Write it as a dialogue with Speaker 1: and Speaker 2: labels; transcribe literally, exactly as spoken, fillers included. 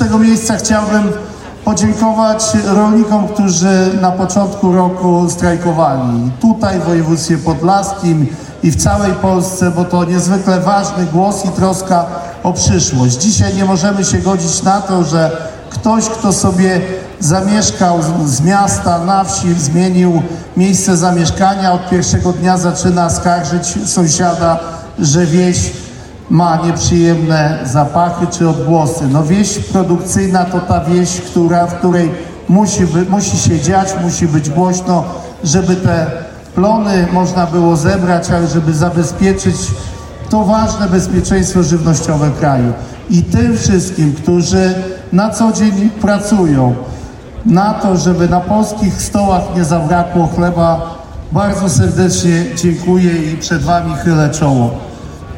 Speaker 1: tego miejsca chciałbym podziękować rolnikom, którzy na początku roku strajkowali. Tutaj w województwie podlaskim i w całej Polsce, bo to niezwykle ważny głos i troska o przyszłość. Dzisiaj nie możemy się godzić na to, że ktoś, kto sobie zamieszkał z, z miasta na wsi, zmienił miejsce zamieszkania, od pierwszego dnia zaczyna skarżyć sąsiada, że wieś ma nieprzyjemne zapachy czy odgłosy. No wieś produkcyjna to ta wieś, która, w której musi, by, musi się dziać, musi być głośno, żeby te plony można było zebrać, ale żeby zabezpieczyć to ważne bezpieczeństwo żywnościowe kraju. I tym wszystkim, którzy na co dzień pracują na to, żeby na polskich stołach nie zabrakło chleba, bardzo serdecznie dziękuję i przed Wami chylę czoło.